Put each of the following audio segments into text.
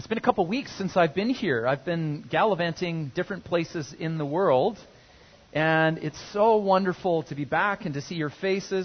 been a couple weeks since I've been here. I've been gallivanting different places in the world, and it's so wonderful to be back and to see your faces.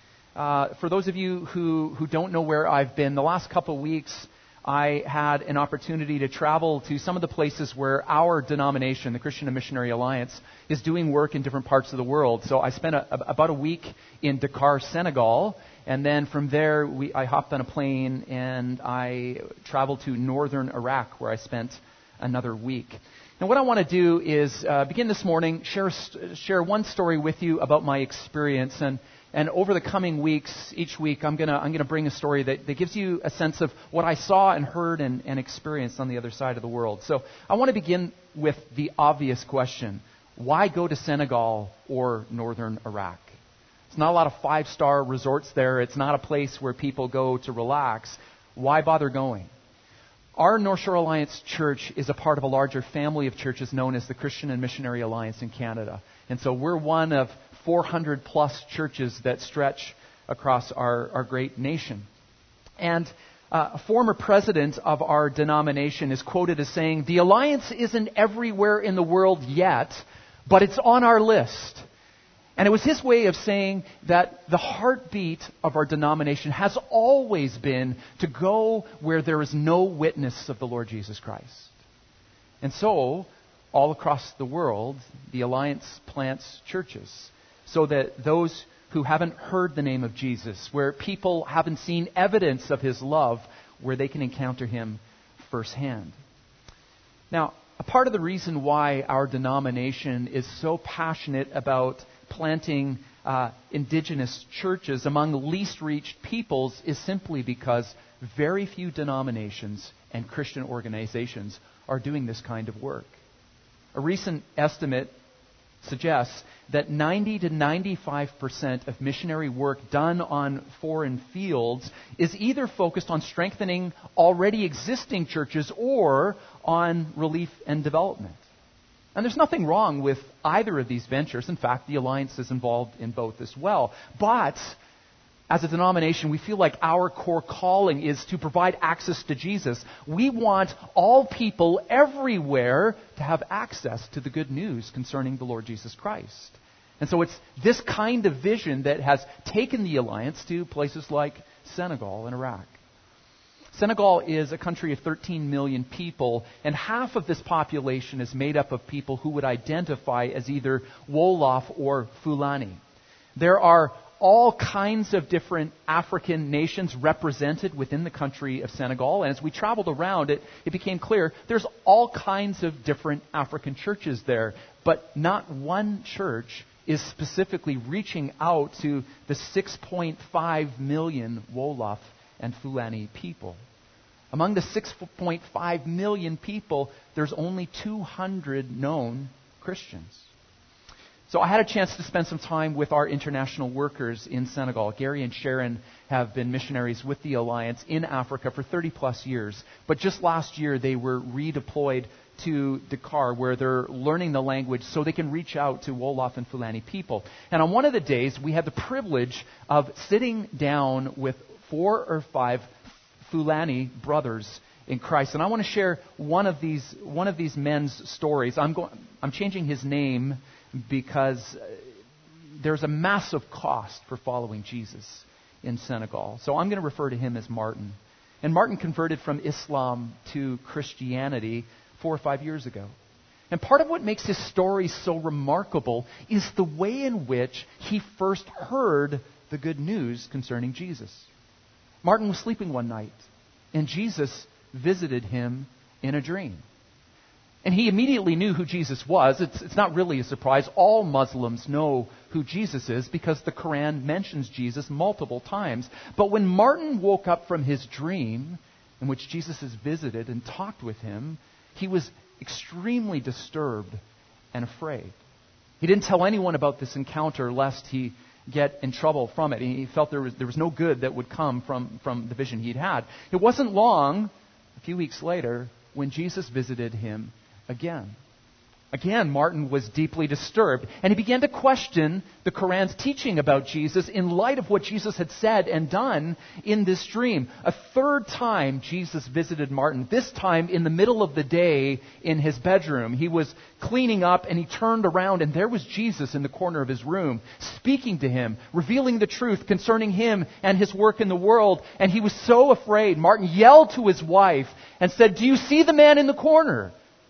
For those of you who don't know where I've been, the last couple weeks I had an opportunity to travel to some of the places where our denomination, the Christian and Missionary Alliance, is doing work in different parts of the world. So I spent about a week in Dakar, Senegal, and then from there I hopped on a plane and I traveled to northern Iraq, where I spent another week. And what I want to do is begin this morning, share one story with you about my experience, and over the coming weeks, each week, I'm gonna bring a story that gives you a sense of what I saw and heard and experienced on the other side of the world. So I want to begin with the obvious question: why go to Senegal or northern Iraq? It's not a lot of five-star resorts there. It's not a place where people go to relax. Why bother going? Our North Shore Alliance Church is a part of a larger family of churches known as the Christian and Missionary Alliance in Canada. And so we're one of 400 plus churches that stretch across our great nation. And a former president of our denomination is quoted as saying, "The Alliance isn't everywhere in the world yet, but it's on our list." And it was his way of saying that the heartbeat of our denomination has always been to go where there is no witness of the Lord Jesus Christ. And so, all across the world, the Alliance plants churches so that those who haven't heard the name of Jesus, where people haven't seen evidence of His love, where they can encounter Him firsthand. Now, a part of the reason why our denomination is so passionate about planting indigenous churches among least reached peoples is simply because very few denominations and Christian organizations are doing this kind of work. A recent estimate suggests that 90 to 95% of missionary work done on foreign fields is either focused on strengthening already existing churches or on relief and development. And there's nothing wrong with either of these ventures. In fact, the Alliance is involved in both as well. But as a denomination, we feel like our core calling is to provide access to Jesus. We want all people everywhere to have access to the good news concerning the Lord Jesus Christ. And so it's this kind of vision that has taken the Alliance to places like Senegal and Iraq. Senegal is a country of 13 million people, and half of this population is made up of people who would identify as either Wolof or Fulani. There are all kinds of different African nations represented within the country of Senegal, and as we traveled around, it became clear there's all kinds of different African churches there, but not one church is specifically reaching out to the 6.5 million Wolof and Fulani people. Among the 6.5 million people, there's only 200 known Christians. So I had a chance to spend some time with our international workers in Senegal. Gary and Sharon have been missionaries with the Alliance in Africa for 30 plus years. But just last year, they were redeployed to Dakar, where they're learning the language so they can reach out to Wolof and Fulani people. And on one of the days, we had the privilege of sitting down with 4 or 5 Fulani brothers in Christ. And I want to share one of these men's stories. I'm changing his name because there's a massive cost for following Jesus in Senegal. So I'm going to refer to him as Martin. And Martin converted from Islam to Christianity 4 or 5 years ago. And part of what makes his story so remarkable is the way in which he first heard the good news concerning Jesus. Martin was sleeping one night, and Jesus visited him in a dream. And he immediately knew who Jesus was. It's not really a surprise. All Muslims know who Jesus is because the Quran mentions Jesus multiple times. But when Martin woke up from his dream, in which Jesus is visited and talked with him, he was extremely disturbed and afraid. He didn't tell anyone about this encounter lest he get in trouble from it. He felt there was no good that would come from the vision he'd had. It wasn't long, a few weeks later, when Jesus visited him again. Again, Martin was deeply disturbed, and he began to question the Quran's teaching about Jesus in light of what Jesus had said and done in this dream. A third time, Jesus visited Martin, this time in the middle of the day in his bedroom. He was cleaning up, and he turned around, and there was Jesus in the corner of his room, speaking to him, revealing the truth concerning him and his work in the world. And he was so afraid, Martin yelled to his wife and said, "Do you see the man in the corner?"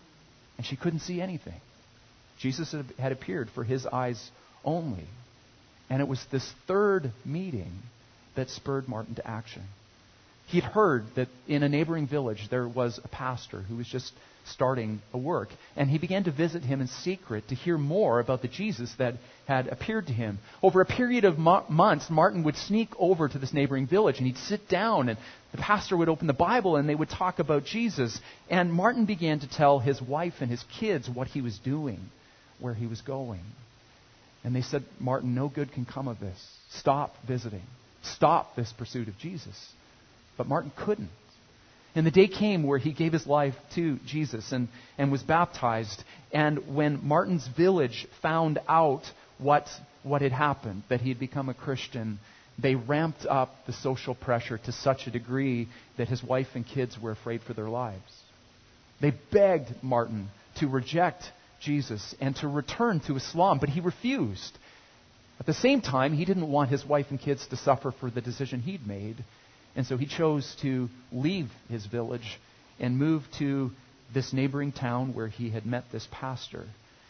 And she couldn't see anything. Jesus had appeared for his eyes only. And it was this third meeting that spurred Martin to action. He'd heard that in a neighboring village there was a pastor who was just starting a work. And he began to visit him in secret to hear more about the Jesus that had appeared to him. Over a period of months, Martin would sneak over to this neighboring village and he'd sit down, and the pastor would open the Bible and they would talk about Jesus. And Martin began to tell his wife and his kids what he was doing, where he was going. And they said, "Martin, no good can come of this. Stop visiting. Stop this pursuit of Jesus." But Martin couldn't. And the day came where he gave his life to Jesus and was baptized. And when Martin's village found out what had happened, that he had become a Christian, they ramped up the social pressure to such a degree that his wife and kids were afraid for their lives. They begged Martin to reject Jesus and to return to Islam, but he refused. At the same time, he didn't want his wife and kids to suffer for the decision he'd made. And so he chose to leave his village and move to this neighboring town where he had met this pastor.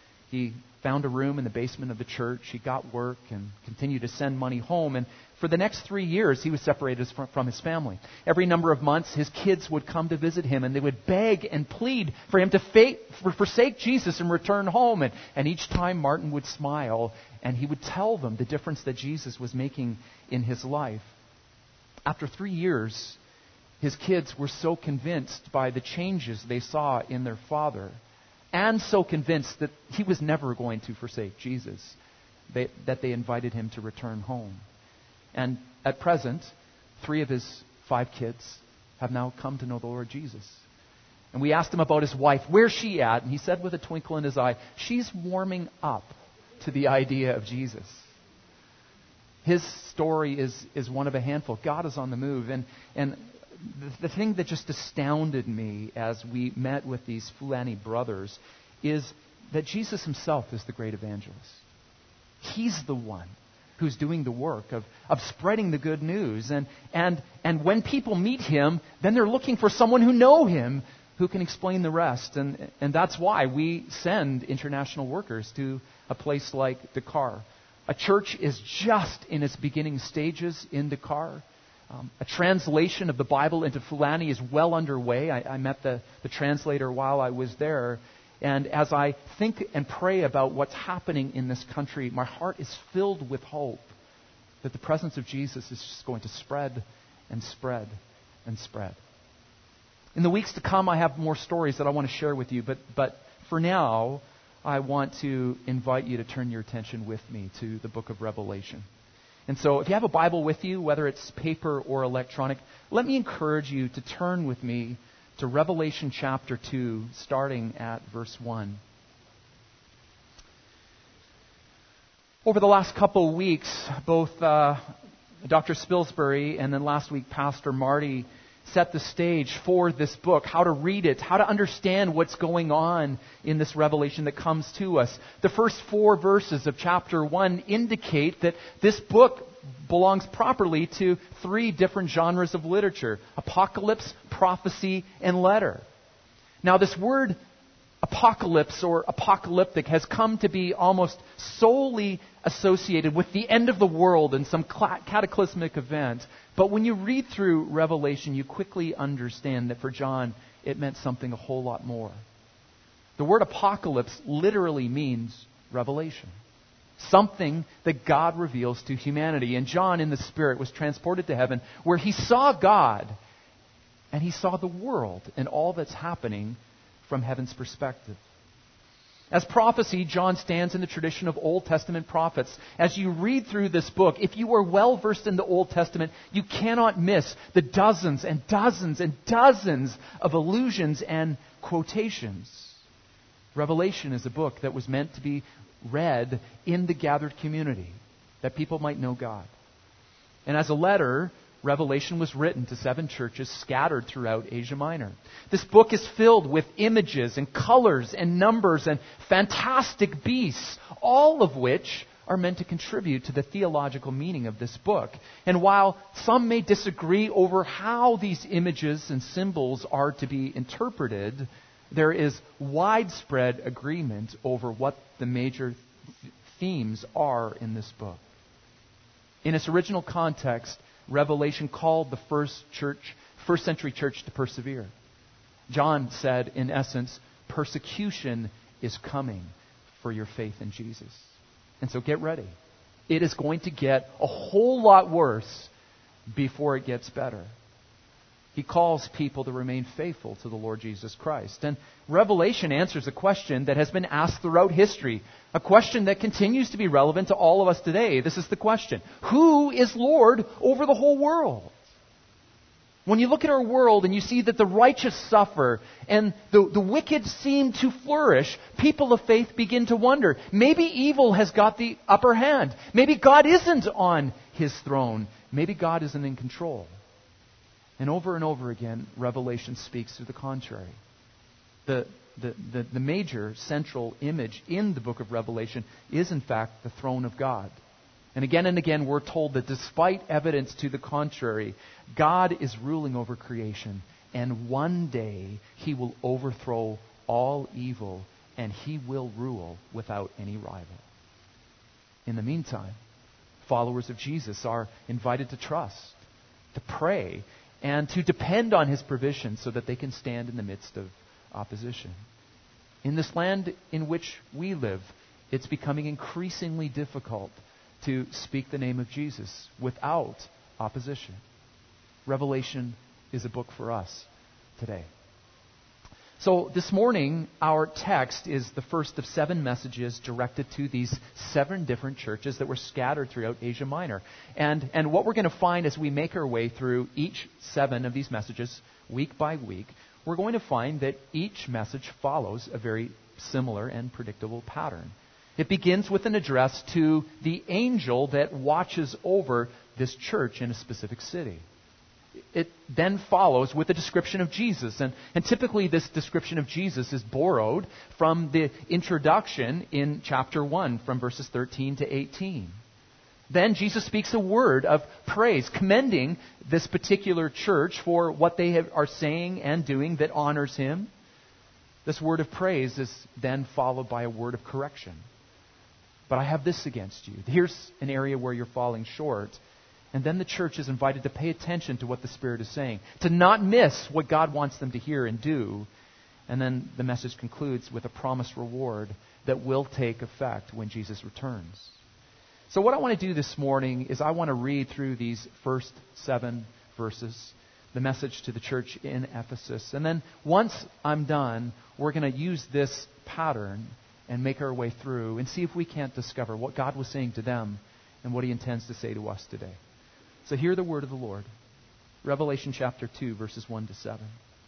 He found a room in the basement of the church. He got work and continued to send money home. And for the next 3 years, he was separated from his family. Every number of months, his kids would come to visit him, and they would beg and plead for him to forsake Jesus and return home. And each time, Martin would smile, and he would tell them the difference that Jesus was making in his life. After 3 years, his kids were so convinced by the changes they saw in their father, and so convinced that he was never going to forsake Jesus, that they invited him to return home. And at present, 3 of his 5 kids have now come to know the Lord Jesus. And we asked him about his wife. Where's she at? And he said with a twinkle in his eye, "She's warming up to the idea of Jesus." His story is one of a handful. God is on the move. And the thing that just astounded me as we met with these Fulani brothers is that Jesus himself is the great evangelist. He's the one who's doing the work of spreading the good news. And when people meet him, then they're looking for someone who knows him, who can explain the rest. And that's why we send international workers to a place like Dakar. A church is just in its beginning stages in Dakar. A translation of the Bible into Fulani is well underway. I met the translator while I was there. And as I think and pray about what's happening in this country, my heart is filled with hope that the presence of Jesus is just going to spread and spread and spread. In the weeks to come, I have more stories that I want to share with you. But for now, I want to invite you to turn your attention with me to the book of Revelation. And so if you have a Bible with you, whether it's paper or electronic, let me encourage you to turn with me to Revelation chapter 2, starting at verse 1. Over the last couple of weeks, both Dr. Spilsbury and then last week Pastor Marty set the stage for this book, how to read it, how to understand what's going on in this revelation that comes to us. The first 4 verses of chapter 1 indicate that this book belongs properly to 3 different genres of literature: apocalypse, prophecy, and letter. Now, this word apocalypse or apocalyptic has come to be almost solely associated with the end of the world and some cataclysmic event. But when you read through Revelation, you quickly understand that for John, it meant something a whole lot more. The word apocalypse literally means revelation. Something that God reveals to humanity. And John, in the Spirit, was transported to heaven where he saw God and he saw the world and all that's happening from heaven's perspective. As prophecy, John stands in the tradition of Old Testament prophets. As you read through this book, if you are well versed in the Old Testament, you cannot miss the dozens and dozens and dozens of allusions and quotations. Revelation is a book that was meant to be read in the gathered community, that people might know God. And as a letter, Revelation was written to 7 churches scattered throughout Asia Minor. This book is filled with images and colors and numbers and fantastic beasts, all of which are meant to contribute to the theological meaning of this book. And while some may disagree over how these images and symbols are to be interpreted, there is widespread agreement over what the major themes are in this book. In its original context, Revelation called the first century church to persevere. John said, in essence, persecution is coming for your faith in Jesus. And so get ready. It is going to get a whole lot worse before it gets better. He calls people to remain faithful to the Lord Jesus Christ. And Revelation answers a question that has been asked throughout history, a question that continues to be relevant to all of us today. This is the question: who is Lord over the whole world? When you look at our world and you see that the righteous suffer and the wicked seem to flourish, people of faith begin to wonder, maybe evil has got the upper hand. Maybe God isn't on His throne. Maybe God isn't in control. And over again, Revelation speaks to the contrary. The major central image in the book of Revelation is, in fact, the throne of God. And again, we're told that despite evidence to the contrary, God is ruling over creation. And one day, He will overthrow all evil, and He will rule without any rival. In the meantime, followers of Jesus are invited to trust, to pray, and to depend on His provision so that they can stand in the midst of opposition. In this land in which we live, it's becoming increasingly difficult to speak the name of Jesus without opposition. Revelation is a book for us today. So this morning, our text is the first of 7 messages directed to these 7 different churches that were scattered throughout Asia Minor. And what we're going to find as we make our way through each 7 of these messages, week by week, we're going to find that each message follows a very similar and predictable pattern. It begins with an address to the angel that watches over this church in a specific city. It then follows with a description of Jesus. And typically this description of Jesus is borrowed from the introduction in chapter 1 from verses 13 to 18. Then Jesus speaks a word of praise, commending this particular church for what they are saying and doing that honors Him. This word of praise is then followed by a word of correction. But I have this against you. Here's an area where you're falling short. And then the church is invited to pay attention to what the Spirit is saying, to not miss what God wants them to hear and do. And then the message concludes with a promised reward that will take effect when Jesus returns. So what I want to do this morning is I want to read through these first 7 verses, the message to the church in Ephesus. And then once I'm done, we're going to use this pattern and make our way through and see if we can't discover what God was saying to them and what He intends to say to us today. So hear the word of the Lord. Revelation chapter 2, verses 1 to 7.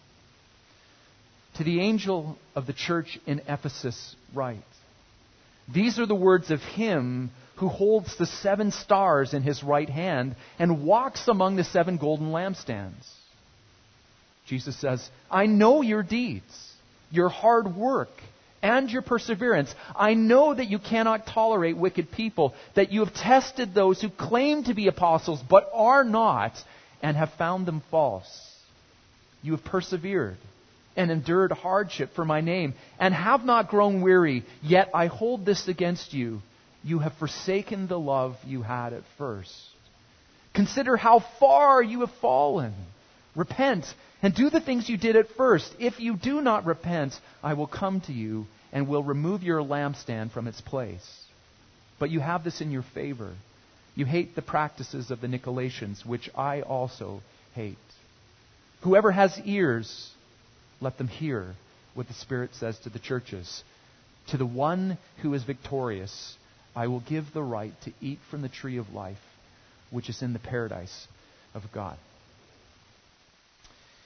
To the angel of the church in Ephesus write, these are the words of Him who holds the 7 stars in His right hand and walks among the 7 golden lampstands. Jesus says, I know your deeds, your hard work, and your perseverance. I know that you cannot tolerate wicked people, that you have tested those who claim to be apostles but are not, and have found them false. You have persevered and endured hardship for my name, and have not grown weary. Yet I hold this against you. You have forsaken the love you had at first. Consider how far you have fallen. Repent and do the things you did at first. If you do not repent, I will come to you and will remove your lampstand from its place. But you have this in your favor. You hate the practices of the Nicolaitans, which I also hate. Whoever has ears, let them hear what the Spirit says to the churches. To the one who is victorious, I will give the right to eat from the tree of life, which is in the paradise of God.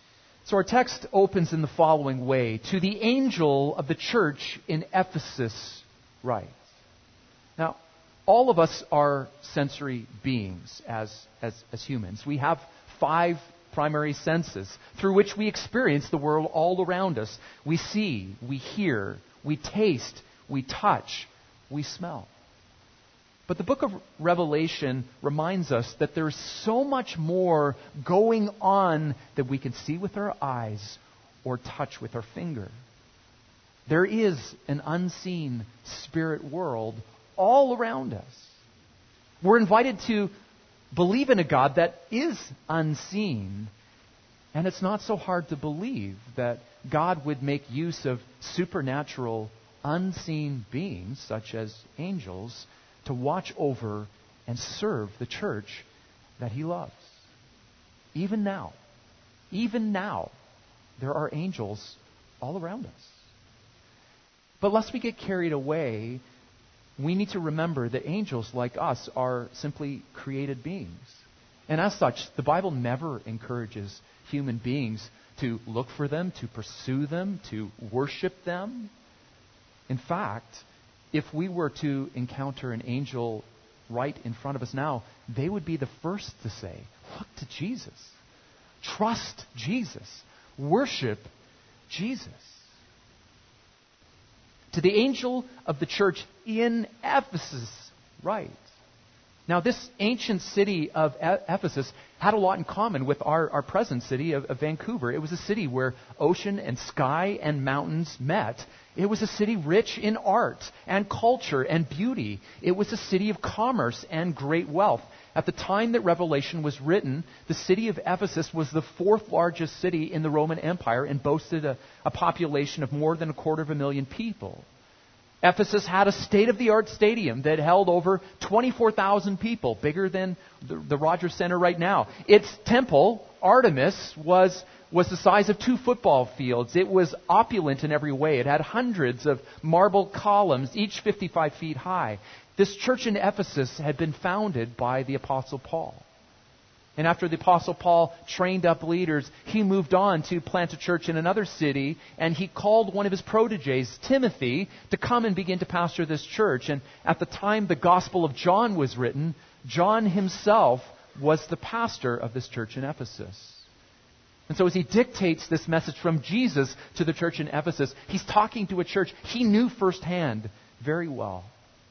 So our text opens in the following way. To the angel of the church in Ephesus write. Now, all of us are sensory beings as humans. We have 5 primary senses through which we experience the world all around us. We see, we hear, we taste, we touch, we smell. But the book of Revelation reminds us that there's so much more going on that we can see with our eyes or touch with our finger. There is an unseen spirit world all around us. We're invited to believe in a God that is unseen. And it's not so hard to believe that God would make use of supernatural, unseen beings, such as angels, to watch over and serve the church that He loves. Even now, there are angels all around us. But lest we get carried away, we need to remember that angels, like us, are simply created beings. And as such, the Bible never encourages human beings to look for them, to pursue them, to worship them. In fact, if we were to encounter an angel right in front of us now, they would be the first to say, look to Jesus. Trust Jesus. Worship Jesus. To the angel of the church in Ephesus, write. Now, this ancient city of Ephesus had a lot in common with our present city of Vancouver. It was a city where ocean and sky and mountains met. It was a city rich in art and culture and beauty. It was a city of commerce and great wealth. At the time that Revelation was written, the city of Ephesus was the 4th largest city in the Roman Empire and boasted a population of more than 250,000 people. Ephesus had a state-of-the-art stadium that held over 24,000 people, bigger than the Rogers Center right now. Its temple, Artemis, was the size of 2 football fields. It was opulent in every way. It had hundreds of marble columns, each 55 feet high. This church in Ephesus had been founded by the Apostle Paul. And after the Apostle Paul trained up leaders, he moved on to plant a church in another city, and he called one of his proteges, Timothy, to come and begin to pastor this church. And at the time the Gospel of John was written, John himself was the pastor of this church in Ephesus. And so as he dictates this message from Jesus to the church in Ephesus, he's talking to a church he knew firsthand very well.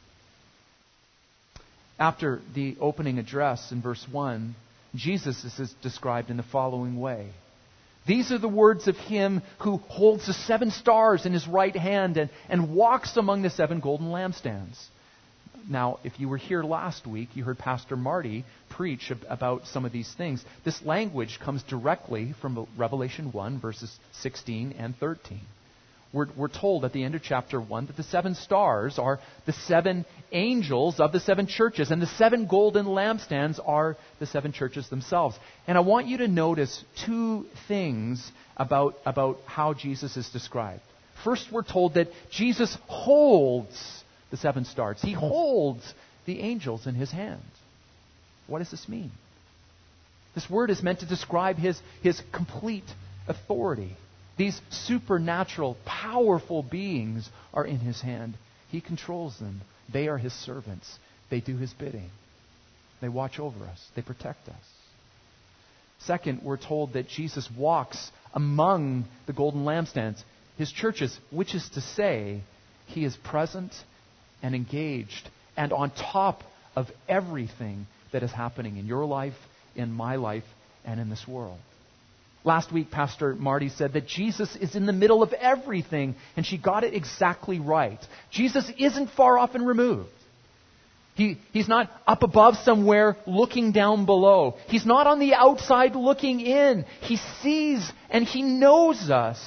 After the opening address in verse 1, Jesus is described in the following way. These are the words of Him who holds the 7 stars in His right hand and walks among the 7 golden lampstands. Now, if you were here last week, you heard Pastor Marty preach about some of these things. This language comes directly from Revelation 1, verses 16 and 13. We're told at the end of chapter 1 that the 7 stars are the 7 angels of the 7 churches, and the 7 golden lampstands are the 7 churches themselves. And I want you to notice 2 things about how Jesus is described. First, we're told that Jesus holds the 7 stars. He holds the angels in His hand. What does this mean? This word is meant to describe His complete authority. These supernatural, powerful beings are in His hand. He controls them. They are His servants. They do His bidding. They watch over us. They protect us. Second, we're told that Jesus walks among the golden lampstands, His churches, which is to say, He is present and engaged and on top of everything that is happening in your life, in my life, and in this world. Last week, Pastor Marty said that Jesus is in the middle of everything, and she got it exactly right. Jesus isn't far off and removed. He's not up above somewhere looking down below. He's not on the outside looking in. He sees and He knows us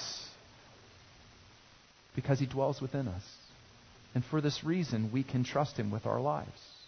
because He dwells within us. And for this reason, we can trust Him with our lives.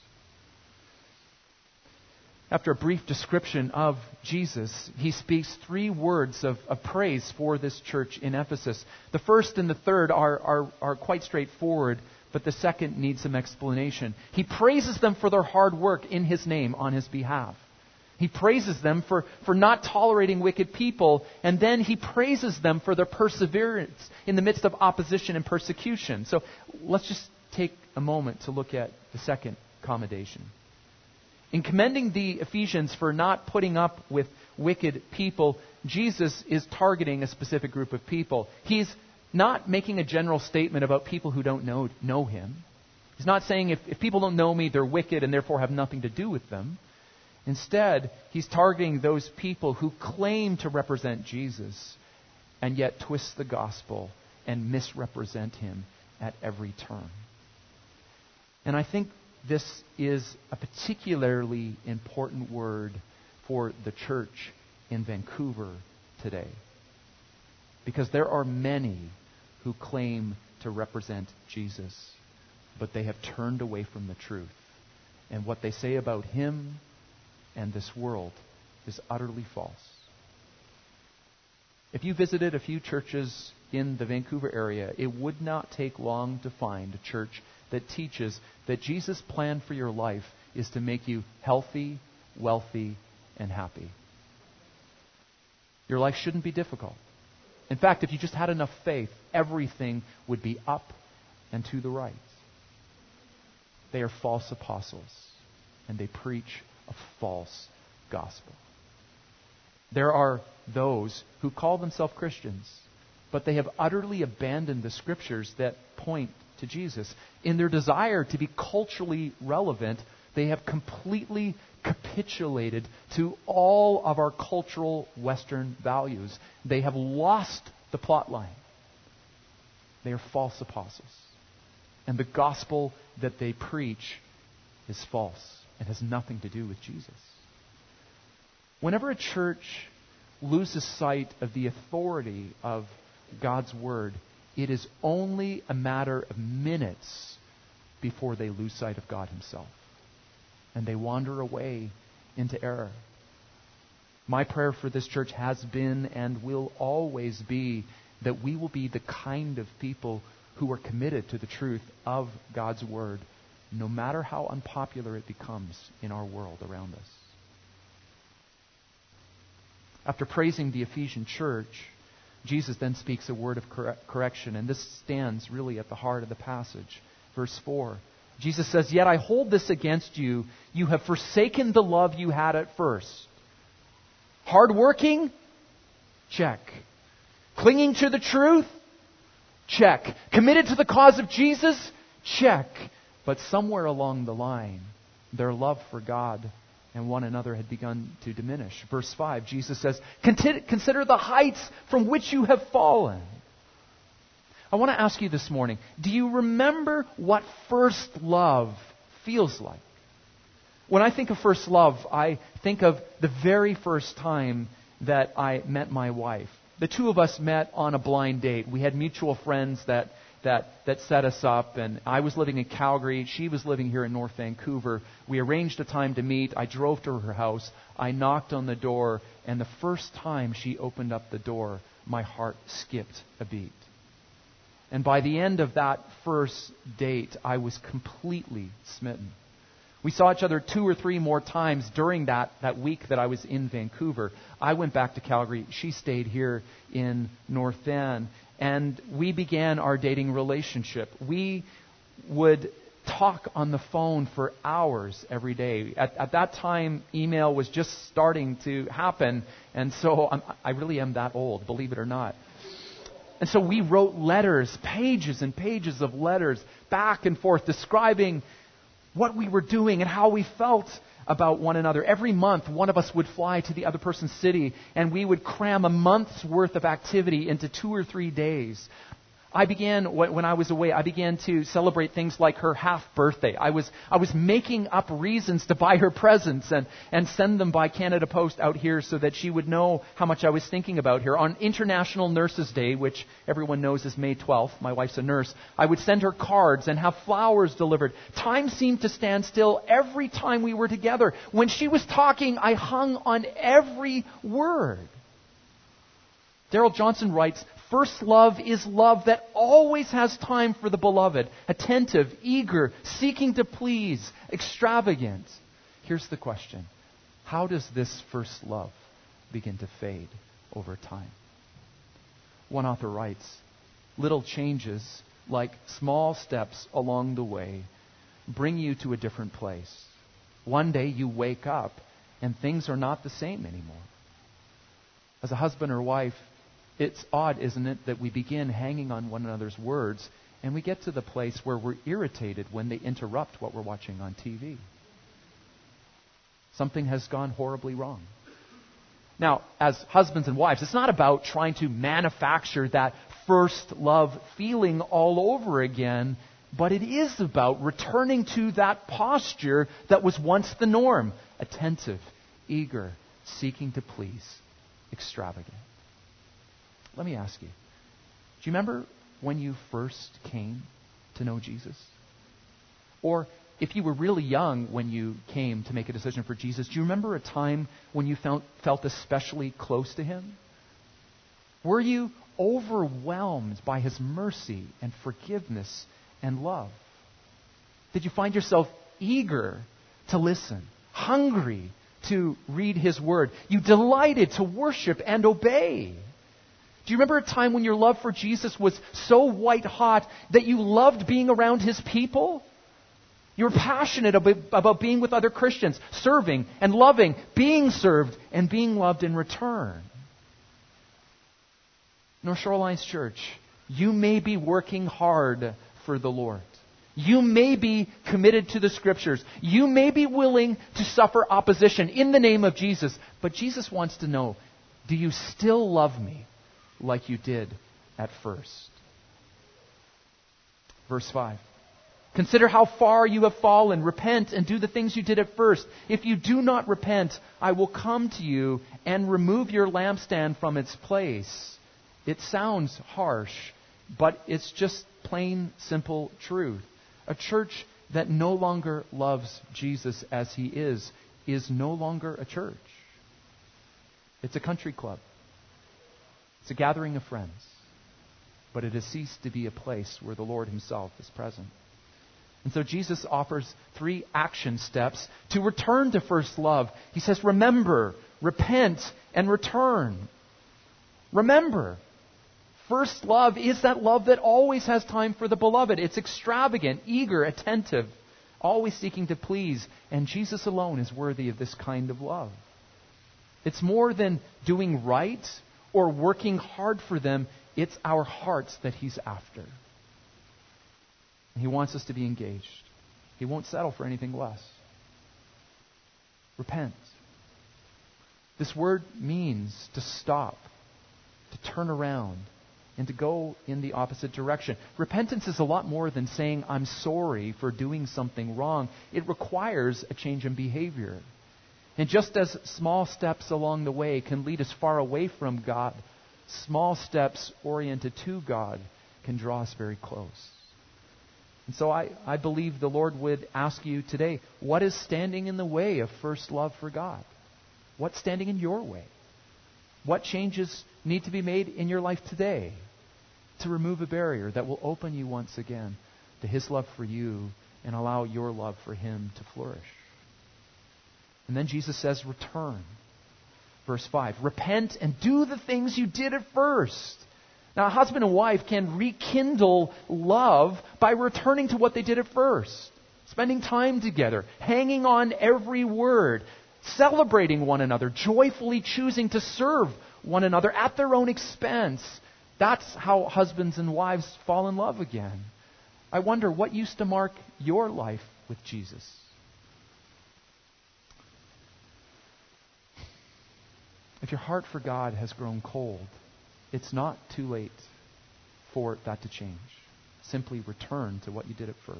After a brief description of Jesus, he speaks 3 words of praise for this church in Ephesus. The first and the third are quite straightforward, but the second needs some explanation. He praises them for their hard work in His name on His behalf. He praises them for not tolerating wicked people, and then he praises them for their perseverance in the midst of opposition and persecution. So let's just take a moment to look at the second commendation. In commending the Ephesians for not putting up with wicked people, Jesus is targeting a specific group of people. He's not making a general statement about people who don't know him. He's not saying if people don't know me, they're wicked and therefore have nothing to do with them. Instead, he's targeting those people who claim to represent Jesus and yet twist the gospel and misrepresent him at every turn. And I think this is a particularly important word for the church in Vancouver today. Because there are many who claim to represent Jesus, but they have turned away from the truth. And what they say about him and this world is utterly false. If you visited a few churches in the Vancouver area, it would not take long to find a church that teaches that Jesus' plan for your life is to make you healthy, wealthy, and happy. Your life shouldn't be difficult. In fact, if you just had enough faith, everything would be up and to the right. They are false apostles, and they preach a false gospel. There are those who call themselves Christians, but they have utterly abandoned the scriptures that point to Jesus. In their desire to be culturally relevant, they have completely capitulated to all of our cultural Western values. They have lost the plot line. They are false apostles. And the gospel that they preach is false and has nothing to do with Jesus. Whenever a church loses sight of the authority of God's Word, it is only a matter of minutes before they lose sight of God Himself. And they wander away into error. My prayer for this church has been and will always be that we will be the kind of people who are committed to the truth of God's Word, no matter how unpopular it becomes in our world around us. After praising the Ephesian church, Jesus then speaks a word of correction, and this stands really at the heart of the passage. Verse 4, Jesus says, "Yet I hold this against you. You have forsaken the love you had at first." Hardworking? Check. Clinging to the truth? Check. Committed to the cause of Jesus? Check. But somewhere along the line, their love for God and one another had begun to diminish. Verse 5, Jesus says, "Consider the heights from which you have fallen." I want to ask you this morning, do you remember what first love feels like? When I think of first love, I think of the very first time that I met my wife. The two of us met on a blind date. We had mutual friends that set us up, and I was living in Calgary. She was living here in North Vancouver. We arranged a time to meet. I drove to her house. I knocked on the door, and the first time she opened up the door, my heart skipped a beat. And by the end of that first date, I was completely smitten. We saw each other 2 or 3 more times during that week that I was in Vancouver. I went back to Calgary. She stayed here in North Van. And we began our dating relationship. We would talk on the phone for hours every day. At that time, email was just starting to happen. And so I really am that old, believe it or not. And so we wrote letters, pages and pages of letters, back and forth, describing what we were doing and how we felt about one another. Every month, one of us would fly to the other person's city, and we would cram a month's worth of activity into 2 or 3 days. When I was away, I began to celebrate things like her half birthday. I was making up reasons to buy her presents and send them by Canada Post out here so that she would know how much I was thinking about her. On International Nurses Day, which everyone knows is May 12th, my wife's a nurse, I would send her cards and have flowers delivered. Time seemed to stand still every time we were together. When she was talking, I hung on every word. Darrell Johnson writes, "First love is love that always has time for the beloved, attentive, eager, seeking to please, extravagant." Here's the question. how does this first love begin to fade over time? One author writes, little changes, like small steps along the way, bring you to a different place. One day you wake up and things are not the same anymore. As a husband or wife, it's odd, isn't it, that we begin hanging on one another's words and we get to the place where we're irritated when they interrupt what we're watching on TV. Something has gone horribly wrong. Now, as husbands and wives, it's not about trying to manufacture that first love feeling all over again, but it is about returning to that posture that was once the norm. Attentive, eager, seeking to please, extravagant. Let me ask you, do you remember when you first came to know Jesus? Or if you were really young when you came to make a decision for Jesus, do you remember a time when you felt especially close to Him? Were you overwhelmed by His mercy and forgiveness and love? Did you find yourself eager to listen, hungry to read His Word? You delighted to worship and obey. Do you remember a time when your love for Jesus was so white hot that you loved being around His people? You were passionate about being with other Christians, serving and loving, being served and being loved in return. North Shorelines Church, you may be working hard for the Lord. You may be committed to the Scriptures. You may be willing to suffer opposition in the name of Jesus. But Jesus wants to know, do you still love me like you did at first? Verse 5. Consider how far you have fallen. Repent and do the things you did at first. If you do not repent, I will come to you and remove your lampstand from its place. It sounds harsh, but it's just plain, simple truth. A church that no longer loves Jesus as He is no longer a church. It's a country club. It's a gathering of friends. But it has ceased to be a place where the Lord Himself is present. And so Jesus offers 3 action steps to return to first love. He says, remember, repent, and return. Remember. First love is that love that always has time for the beloved. It's extravagant, eager, attentive, always seeking to please. And Jesus alone is worthy of this kind of love. It's more than doing right or working hard for them. It's our hearts that He's after. He wants us to be engaged. He won't settle for anything less. Repent. This word means to stop, to turn around, and to go in the opposite direction. Repentance is a lot more than saying, I'm sorry for doing something wrong. It requires a change in behavior. And just as small steps along the way can lead us far away from God, small steps oriented to God can draw us very close. And so I believe the Lord would ask you today, what is standing in the way of first love for God? What's standing in your way? What changes need to be made in your life today to remove a barrier that will open you once again to His love for you and allow your love for Him to flourish? And then Jesus says, return. Verse 5, repent and do the things you did at first. Now, a husband and wife can rekindle love by returning to what they did at first. Spending time together, hanging on every word, celebrating one another, joyfully choosing to serve one another at their own expense. That's how husbands and wives fall in love again. I wonder what used to mark your life with Jesus. If your heart for God has grown cold, it's not too late for that to change. Simply return to what you did at first.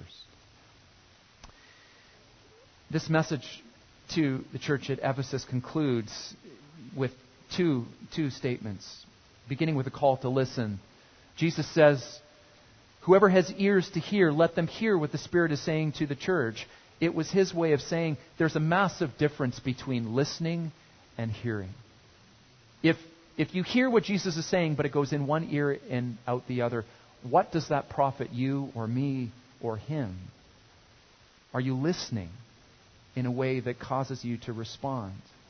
This message to the church at Ephesus concludes with two statements, beginning with a call to listen. Jesus says, whoever has ears to hear, let them hear what the Spirit is saying to the church. It was His way of saying there's a massive difference between listening and hearing. If you hear what Jesus is saying, but it goes in one ear and out the other, what does that profit you or me or him? Are you listening in a way that causes you to respond?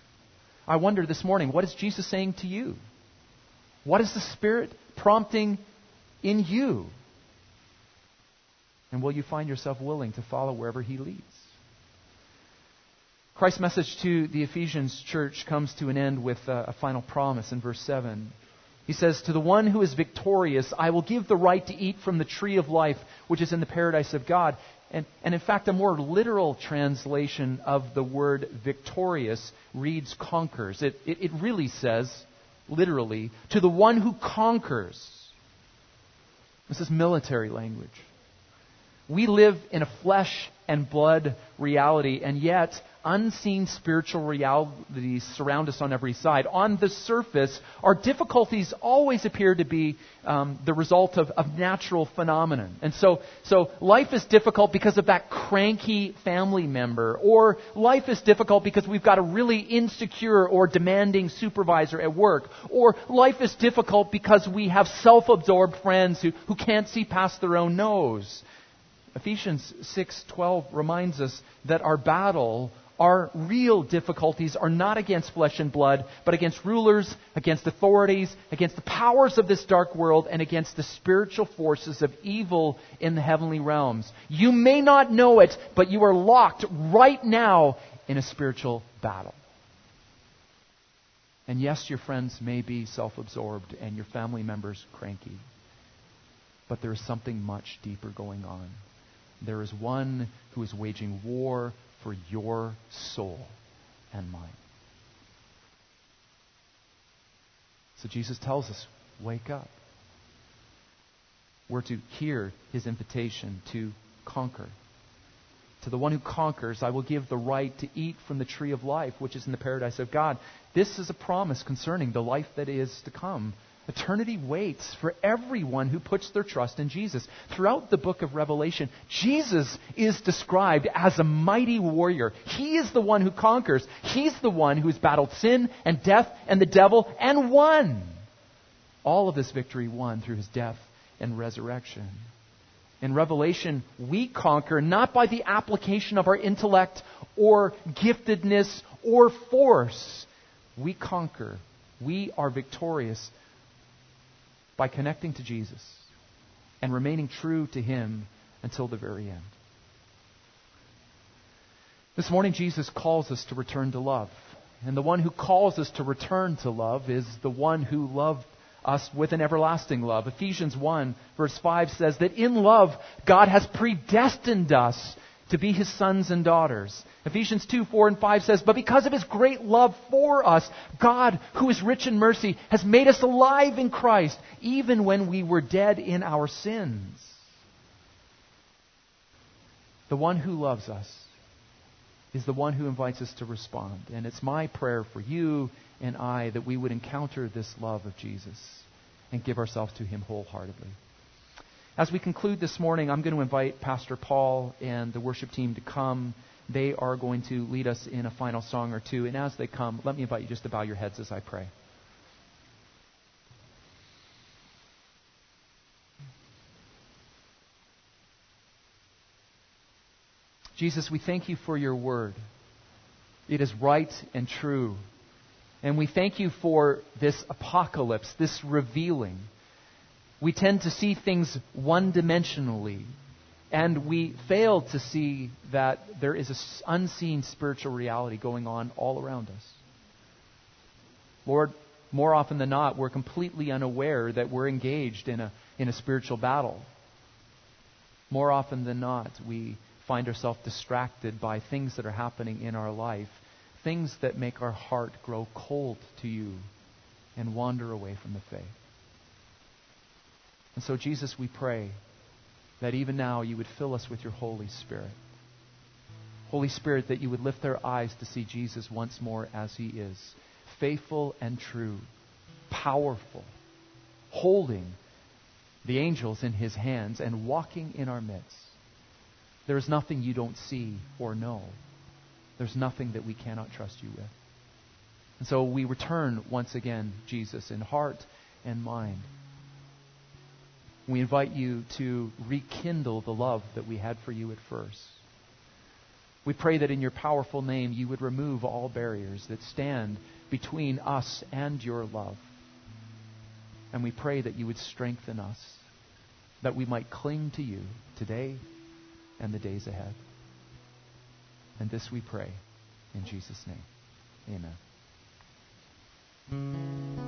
I wonder this morning, what is Jesus saying to you? What is the Spirit prompting in you? And will you find yourself willing to follow wherever He leads? Christ's message to the Ephesians church comes to an end with a final promise in verse 7. He says, "To the one who is victorious, I will give the right to eat from the tree of life, which is in the paradise of God." And in fact, a more literal translation of the word victorious reads conquers. It really says, literally, "to the one who conquers." This is military language. We live in a flesh and blood reality, and yet unseen spiritual realities surround us on every side. On the surface, our difficulties always appear to be the result of natural phenomenon. And so life is difficult because of that cranky family member, or life is difficult because we've got a really insecure or demanding supervisor at work, or life is difficult because we have self-absorbed friends who can't see past their own nose. Ephesians 6:12 reminds us that our real difficulties are not against flesh and blood, but against rulers, against authorities, against the powers of this dark world, and against the spiritual forces of evil in the heavenly realms. You may not know it, but you are locked right now in a spiritual battle. And yes, your friends may be self-absorbed and your family members cranky, but there is something much deeper going on. There is one who is waging war for your soul and mine. So Jesus tells us, wake up. We're to hear His invitation to conquer. To the one who conquers, I will give the right to eat from the tree of life, which is in the paradise of God. This is a promise concerning the life that is to come. Eternity waits for everyone who puts their trust in Jesus. Throughout the book of Revelation, Jesus is described as a mighty warrior. He is the one who conquers. He's the one who has battled sin and death and the devil and won. All of this victory won through His death and resurrection. In Revelation, we conquer not by the application of our intellect or giftedness or force. We conquer. We are victorious by connecting to Jesus and remaining true to Him until the very end. This morning, Jesus calls us to return to love. And the one who calls us to return to love is the one who loved us with an everlasting love. Ephesians 1 verse 5 says that in love, God has predestined us to be His sons and daughters. Ephesians 2, 4 and 5 says, but because of His great love for us, God, who is rich in mercy, has made us alive in Christ, even when we were dead in our sins. The one who loves us is the one who invites us to respond. And it's my prayer for you and I that we would encounter this love of Jesus and give ourselves to Him wholeheartedly. As we conclude this morning, I'm going to invite Pastor Paul and the worship team to come. They are going to lead us in a final song or two. And as they come, let me invite you just to bow your heads as I pray. Jesus, we thank You for Your word. It is right and true. And we thank You for this apocalypse, this revealing. We tend to see things one-dimensionally, and we fail to see that there is an unseen spiritual reality going on all around us. Lord, more often than not, we're completely unaware that we're engaged in a spiritual battle. More often than not, we find ourselves distracted by things that are happening in our life, things that make our heart grow cold to You and wander away from the faith. And so, Jesus, we pray that even now You would fill us with Your Holy Spirit. Holy Spirit, that You would lift our eyes to see Jesus once more as He is, faithful and true, powerful, holding the angels in His hands and walking in our midst. There is nothing You don't see or know. There's nothing that we cannot trust You with. And so we return once again, Jesus, in heart and mind. We invite You to rekindle the love that we had for You at first. We pray that in your powerful name you would remove all barriers that stand between us and your love. And we pray that you would strengthen us, that we might cling to you today and the days ahead. And this we pray in Jesus' name. Amen.